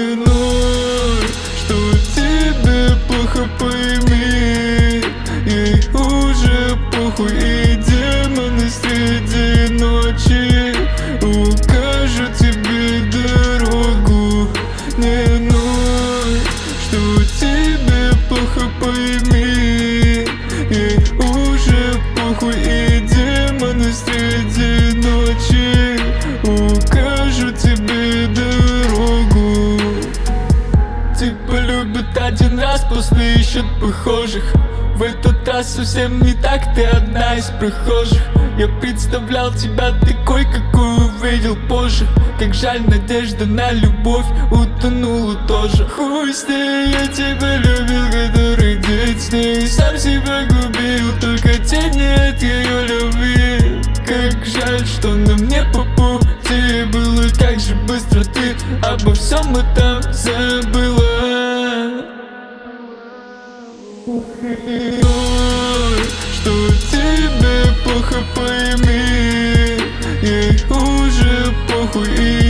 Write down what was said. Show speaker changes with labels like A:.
A: Не ной, что тебе плохо, пойми. Ей уже похуй, и демоны среди ночи укажут тебе дорогу. Не ной, что тебе плохо, пойми. Ей уже похуй, и демоны среди ночи укажут тебе дорогу. Типа любят один раз, после ищут похожих. В этот раз совсем не так, ты одна из прохожих. Я представлял тебя такой, какую увидел позже. Как жаль, надежда на любовь утонула тоже. Хуй с ней, я тебя любил, который день с ней. Сам себя губил, только тени от ее любви. Как жаль, что нам не по пути было. Как же быстро ты обо всем этом забыла. Ой, что тебе плохо, пойми. Ей уже похуй.